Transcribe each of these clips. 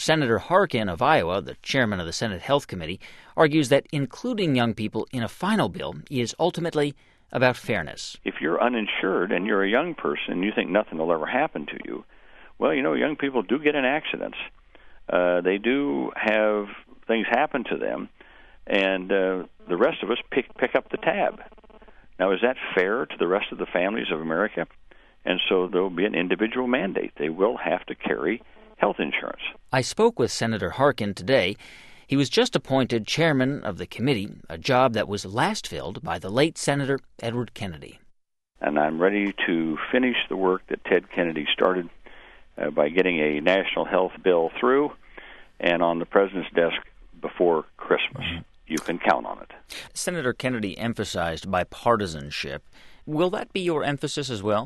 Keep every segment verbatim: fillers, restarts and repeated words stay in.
Senator Harkin of Iowa, the chairman of the Senate Health Committee, argues that including young people in a final bill is ultimately about fairness. If you're uninsured and you're a young person and you think nothing will ever happen to you, well, you know, young people do get in accidents. Uh, they do have things happen to them, and uh, the rest of us pick pick up the tab. Now, is that fair to the rest of the families of America? And so there will be an individual mandate. They will have to carry health insurance. I spoke with Senator Harkin today. He was just appointed chairman of the committee, a job that was last filled by the late Senator Edward Kennedy. And I'm ready to finish the work that Ted Kennedy started uh, by getting a national health bill through and on the president's desk before Christmas. Mm-hmm. You can count on it. Senator Kennedy emphasized bipartisanship. Will that be your emphasis as well?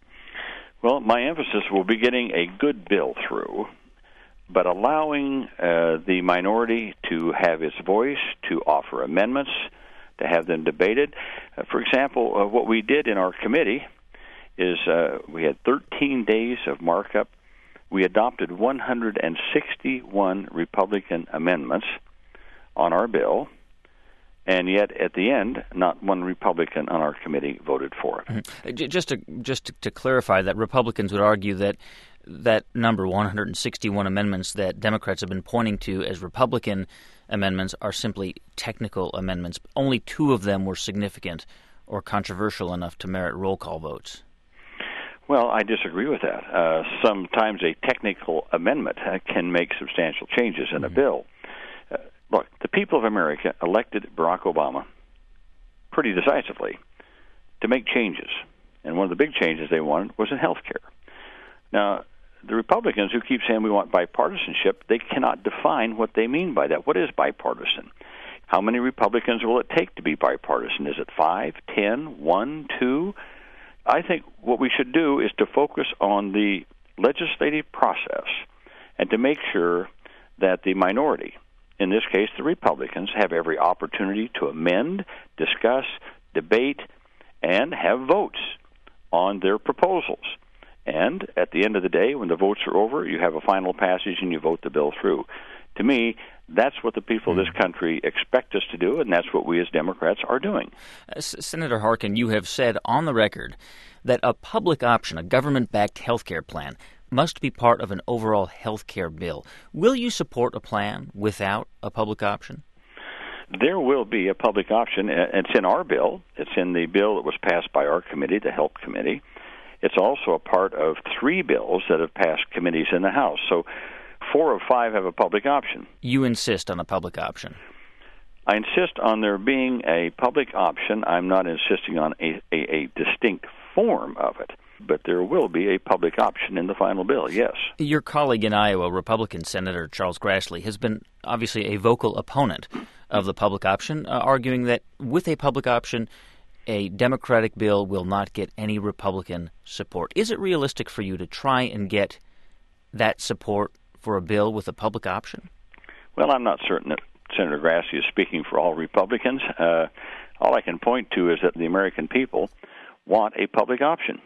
Well, my emphasis will be getting a good bill through, but allowing uh, the minority to have its voice, to offer amendments, to have them debated. Uh, for example, uh, what we did in our committee is uh, we had thirteen days of markup. We adopted one hundred sixty-one Republican amendments on our bill, and yet at the end, not one Republican on our committee voted for it. Mm-hmm. Just to just to, to clarify, that Republicans would argue that that number, one hundred sixty-one amendments that Democrats have been pointing to as Republican amendments, are simply technical amendments. Only two of them were significant or controversial enough to merit roll call votes. Well, I disagree with that. Uh, sometimes a technical amendment uh, can make substantial changes in mm-hmm. a bill. Uh, look, the people of America elected Barack Obama pretty decisively to make changes. And one of the big changes they wanted was in health care. Now, the Republicans who keep saying we want bipartisanship, they cannot define what they mean by that. What is bipartisan? How many Republicans will it take to be bipartisan? Is it five, ten, one, two? I think what we should do is to focus on the legislative process and to make sure that the minority, in this case the Republicans, have every opportunity to amend, discuss, debate, and have votes on their proposals. And at the end of the day, when the votes are over, you have a final passage and you vote the bill through. To me, that's what the people of this country expect us to do, and that's what we as Democrats are doing. Uh, Senator Harkin, you have said on the record that a public option, a government-backed health care plan, must be part of an overall health care bill. Will you support a plan without a public option? There will be a public option. It's in our bill. It's in the bill that was passed by our committee, the Health Committee. It's also a part of three bills that have passed committees in the House. So four of five have a public option. You insist on a public option? I insist on there being a public option. I'm not insisting on a, a, a distinct form of it, but there will be a public option in the final bill, yes. Your colleague in Iowa, Republican Senator Charles Grassley, has been obviously a vocal opponent of the public option, uh, arguing that with a public option, a Democratic bill will not get any Republican support. Is it realistic for you to try and get that support for a bill with a public option? Well, I'm not certain that Senator Grassley is speaking for all Republicans. Uh, all I can point to is that the American people want a public option.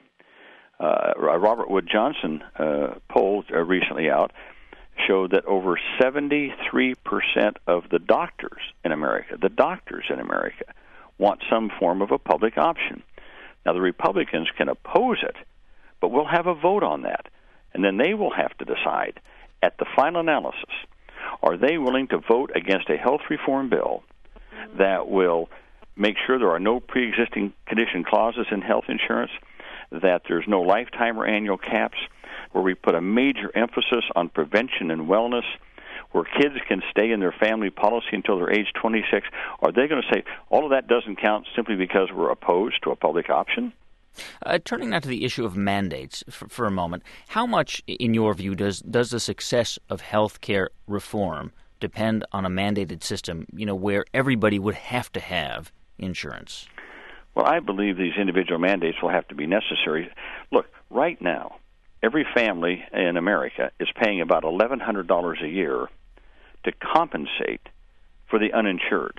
Uh, Robert Wood Johnson uh, poll uh, recently out showed that over seventy-three percent of the doctors in America, the doctors in America, want some form of a public option. Now, the Republicans can oppose it, but we'll have a vote on that, and then they will have to decide at the final analysis, are they willing to vote against a health reform bill that will make sure there are no pre-existing condition clauses in health insurance, that there's no lifetime or annual caps, where we put a major emphasis on prevention and wellness, where kids can stay in their family policy until they're age twenty-six? Are they going to say all of that doesn't count simply because we're opposed to a public option? Uh, turning now to the issue of mandates for, for a moment, how much, in your view, does does the success of health care reform depend on a mandated system, you know, where everybody would have to have insurance? Well, I believe these individual mandates will have to be necessary. Look, right now, every family in America is paying about eleven hundred dollars a year to compensate for the uninsured,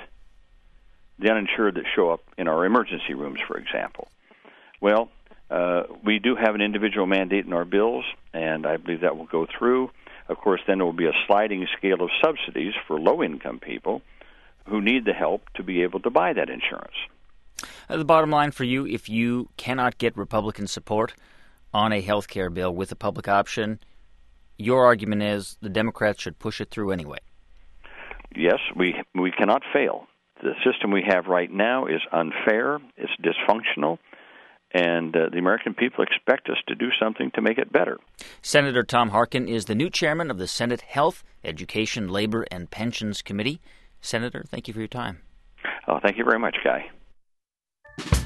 the uninsured that show up in our emergency rooms, for example. Well, uh, we do have an individual mandate in our bills, and I believe that will go through. of course, then there will be a sliding scale of subsidies for low-income people who need the help to be able to buy that insurance. Uh, the bottom line for you, if you cannot get Republican support on a health care bill with a public option, your argument is the Democrats should push it through anyway. Yes, we we cannot fail. The system we have right now is unfair, it's dysfunctional, and uh, the American people expect us to do something to make it better. Senator Tom Harkin is the new chairman of the Senate Health, Education, Labor, and Pensions Committee. Senator, thank you for your time. Oh, thank you very much, Guy.